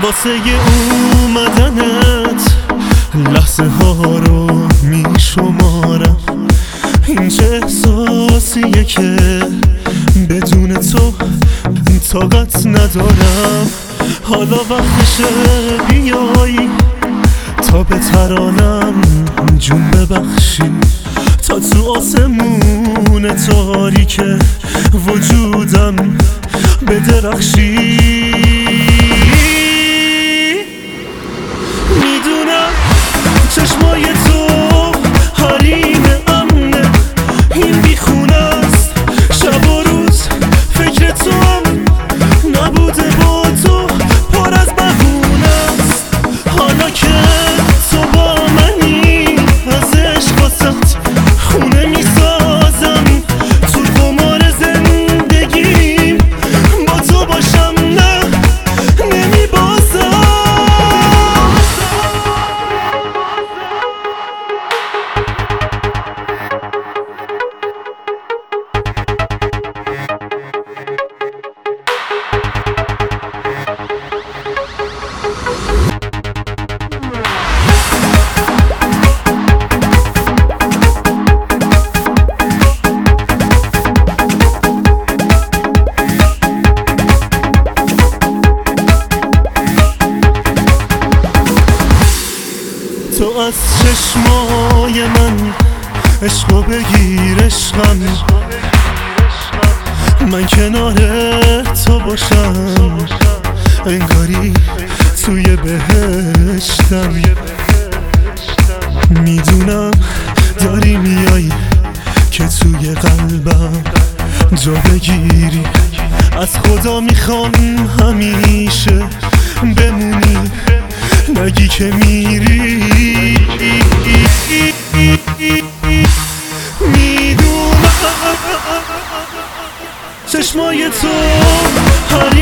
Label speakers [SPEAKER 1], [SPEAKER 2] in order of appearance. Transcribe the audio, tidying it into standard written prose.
[SPEAKER 1] واسه اومدنت لحظه ها رو میشمارم. این چه احساسیه که بدون تو طاقت ندارم. حالا وقتشه بیایی تا به ترانم جون ببخشی، تا تو آسمون تاریک وجودم بدرخشی. میدونم چشمای تو حریم امنه، این بیخونه است شب و روز فکر تو هم نبوده با تو پر از بهونه است. حالا که تو با منی از عشق واسط خونه میسازم، تو قمار زندگیم با تو باشم نه نمیبازم. تو از چشمای من عشقو بگیر عشقم، من کنار تو باشم انگاری توی بهشتم. میدونم داری میای که توی قلبم جا بگیری، از خدا میخوام همیشه بمونی نگی که میری. میدونم چشمای تو